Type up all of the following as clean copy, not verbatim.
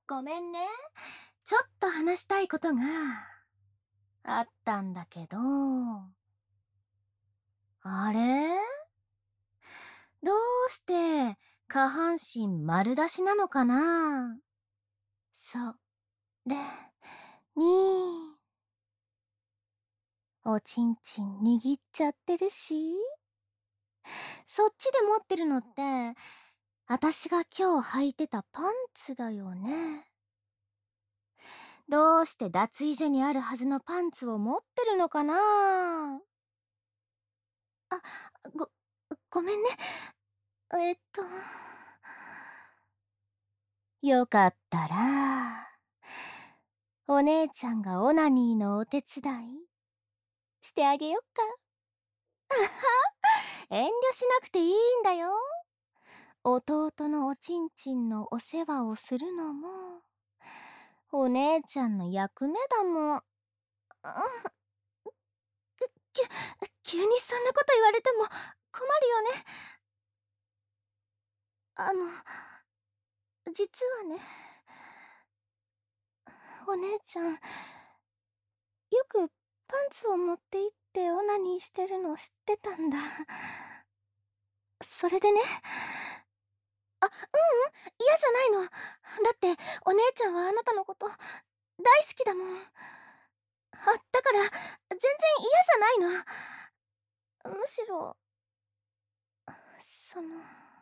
ごめんね。ちょっと話したいことがあったんだけど、あれどうして下半身丸出しなのかな。それに、おちんちん握っちゃってるし、そっちで持ってるのって、あたしが今日履いてたパンツだよね。どうして脱衣所にあるはずのパンツを持ってるのかな。あ、ご、ごめんね。えっと、よかったら、お姉ちゃんがオナニーのお手伝いしてあげよっか。遠慮しなくていいんだよ。弟のおちんちんのお世話をするのも、お姉ちゃんの役目だもん。きゅ、急にそんなこと言われても困るよね。あの、実はね、お姉ちゃん、よくパンツを持って行ってオナニーしてるの知ってたんだ。それでね、嫌じゃないの。だって、お姉ちゃんはあなたのこと、大好きだもん。だから、全然嫌じゃないの。むしろ、その、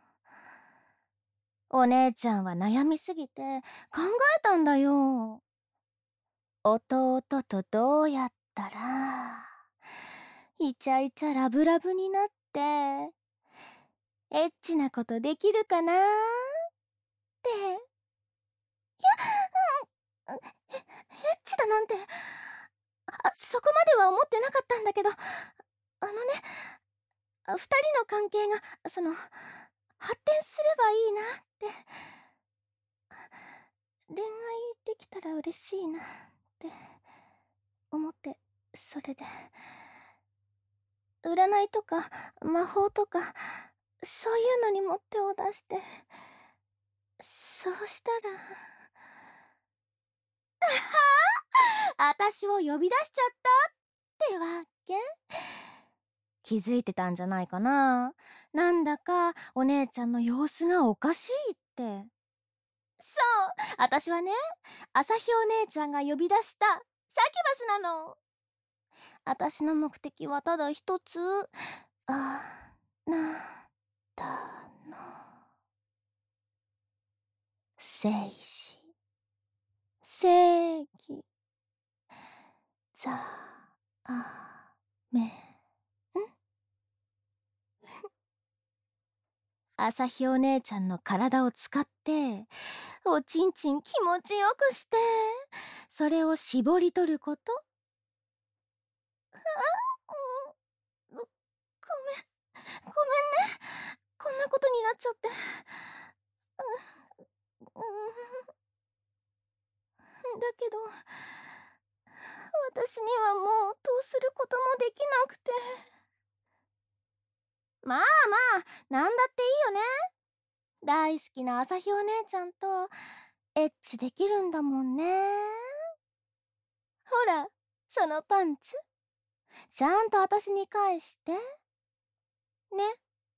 お姉ちゃんは悩みすぎて考えたんだよ。弟とどうやったら、イチャイチャラブラブになって、エッチなことできるかなーって。うん、エッチだなんて、そこまでは思ってなかったんだけど、二人の関係が、発展すればいいなって。恋愛できたら嬉しいなって思って、それで。占いとか魔法とか、そういうのにも手を出して、そうしたら、あたしを呼び出しちゃったってわけ。気づいてたんじゃないかな。なんだかお姉ちゃんの様子がおかしいって。そう、あたしはね、朝日お姉ちゃんが呼び出したサキバスなの。あたしの目的はただ一つ。なたの生死、正義、ざあめ。朝日お姉ちゃんの体を使って、おちんちん気持ちよくして、それを絞り取ること。うん、ごめん、ごめんね。こんなことになっちゃって。うんだけど、私にはもうどうすることもできなくて。まあまあ、なんだっていいよね。大好きな朝日お姉ちゃんとエッチできるんだもんね。ほら、そのパンツ、ちゃんと私に返して。ね。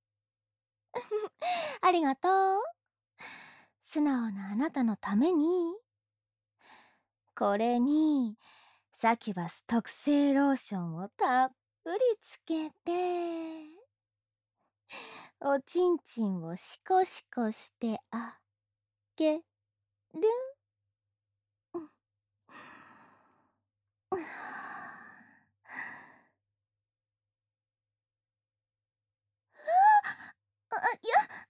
ありがとう。素直なあなたのために。これに、サキュバス特製ローションをたっぷりつけて、おちんちんをシコシコしてあげる。うんいや、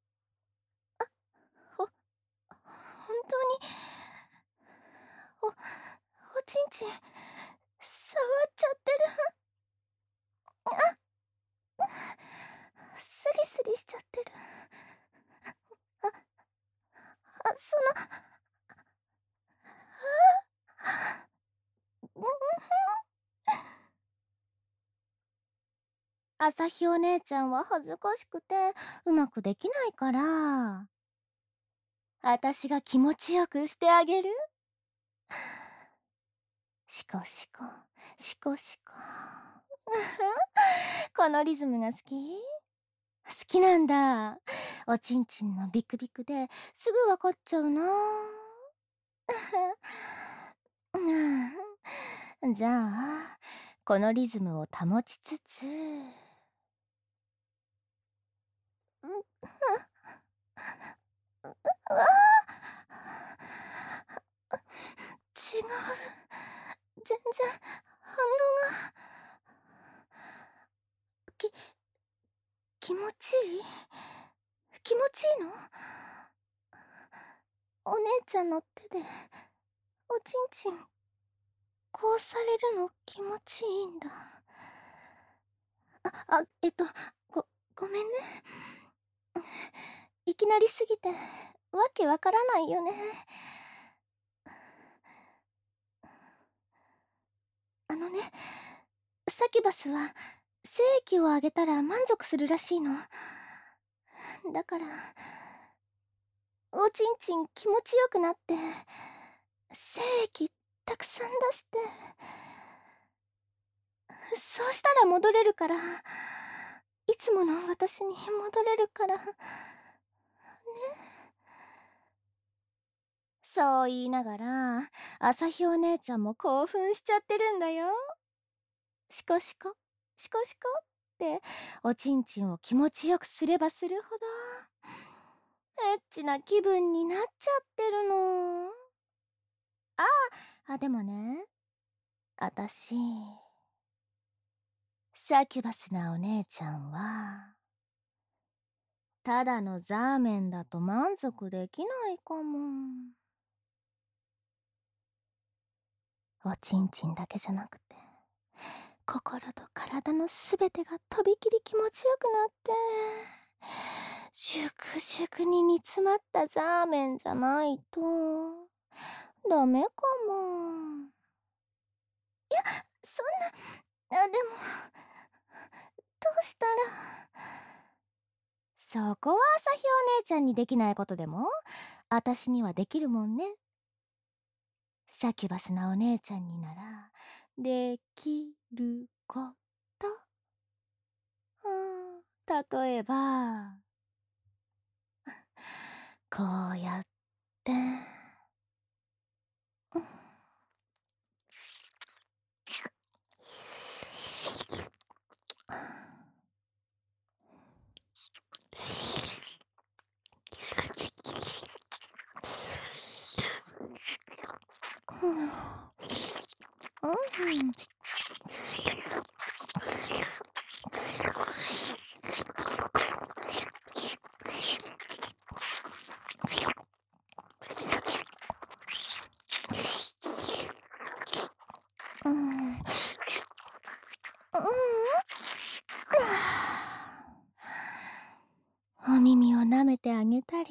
ほ、本当に、おちんちん、触っちゃってる。スリスリしちゃってる。あ、うん朝日お姉ちゃんは恥ずかしくてうまくできないから、 私が気持ちよくしてあげる。シコシコシコシコ。このリズムが好きなんだ。おちんちんのビクビクですぐわかっちゃうな。じゃあこのリズムを保ちつつ、うわ違う、全然反応がき気持ちいい気持ちいいの？お姉ちゃんの手でおちんちんこうされるの気持ちいいんだ。あ、ごごめんね。いきなりすぎてわけわからないよね。あのね、サキュバスは精液をあげたら満足するらしいの。だからおちんちん気持ちよくなって精液たくさん出して、そうしたら戻れるから、いつもの私に戻れるからね。そう言いながら朝日お姉ちゃんも興奮しちゃってるんだよ。シコシコシコシコっておちんちんを気持ちよくすればするほどエッチな気分になっちゃってるの。でもね、あたしサキュバスなお姉ちゃんはただのザーメンだと満足できないかも。おちんちんだけじゃなくて心と体のすべてがとびきり気持ちよくなって、熟々に煮詰まったザーメンじゃないとダメかも。そんな、でもどうしたら。そこは朝日お姉ちゃんにできないことでもあたしにはできるもんね。サキュバスなお姉ちゃんにならできること、例えばこうやってお耳を舐めてあげたり、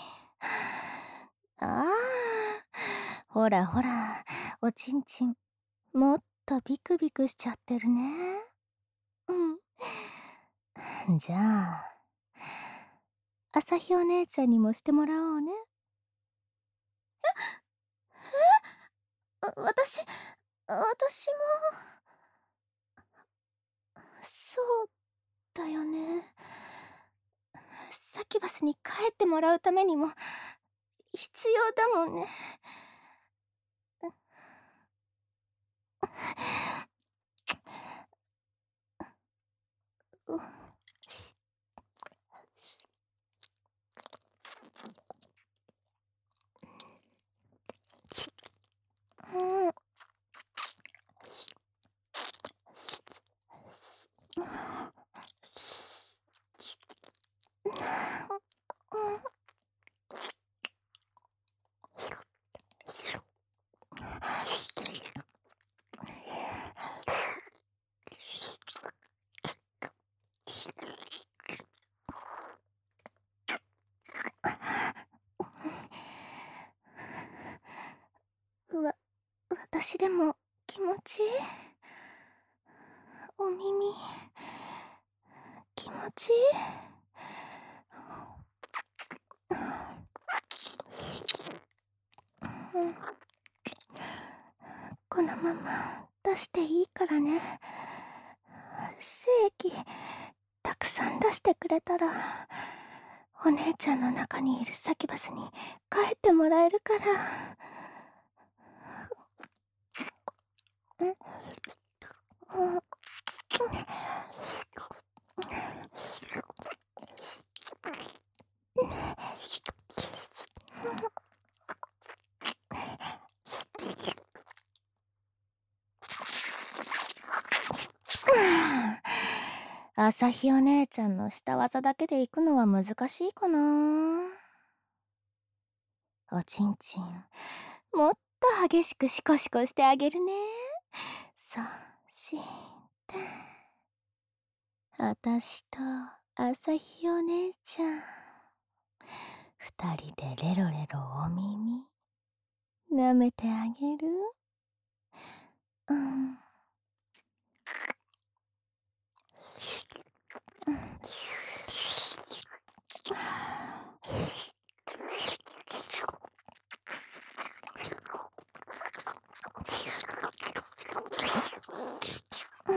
ほらほら、おちんちんもっとビクビクしちゃってるね。じゃあ朝日お姉ちゃんにもしてもらおうね。私もそうだよね。サキュバスに帰ってもらうためにも必要だもんね。ううん私でも気持ちいい。お耳気持ちいい。 このまま出していいからね。精液たくさん出してくれたら、お姉ちゃんの中にいるサキュバスに帰ってもらえるから。んうん。朝日お姉ちゃんの下技だけで行くのは難しいかな。おちんちん、もっと激しくシコシコしてあげるね。そして、あたしと朝日お姉ちゃん、二人でレロレロお耳、舐めてあげる。うん。うん。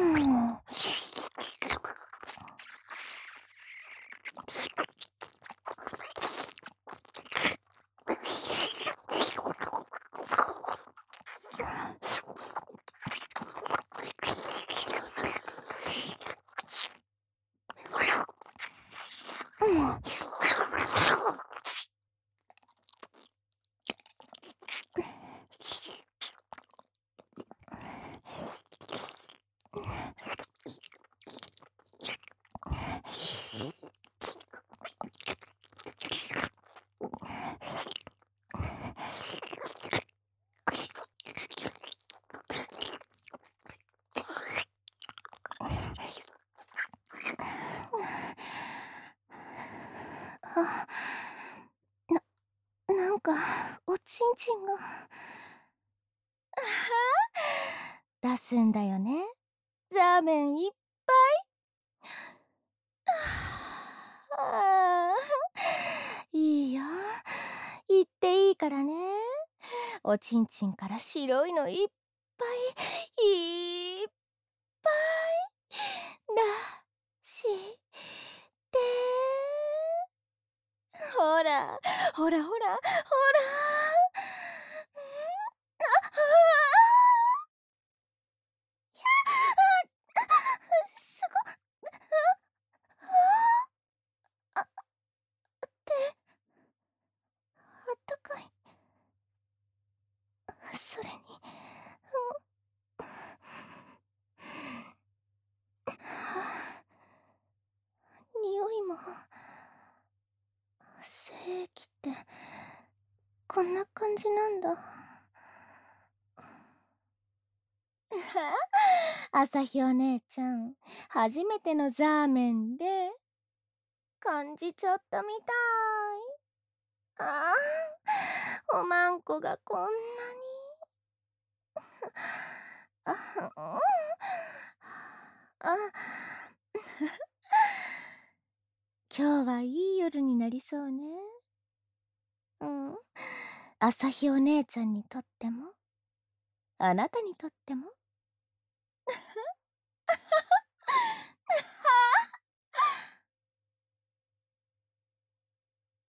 あ、なんか、おちんちんが。出すんだよね。ザーメンいっぱい。あいいよ。言っていいからね。おちんちんから白いのいっぱい、いっぱい出してほら、ほらほら、ほら。すごっ。手、あったかい。それに、匂いも。精液ってこんな感じなんだ。朝日お姉ちゃん、初めてのザーメンで感じちゃったみたい。ああ、おまんこがこんなに。あ、うん、あ、今日はいい夜になりそうね。うん。朝日お姉ちゃんにとっても、あなたにとっても。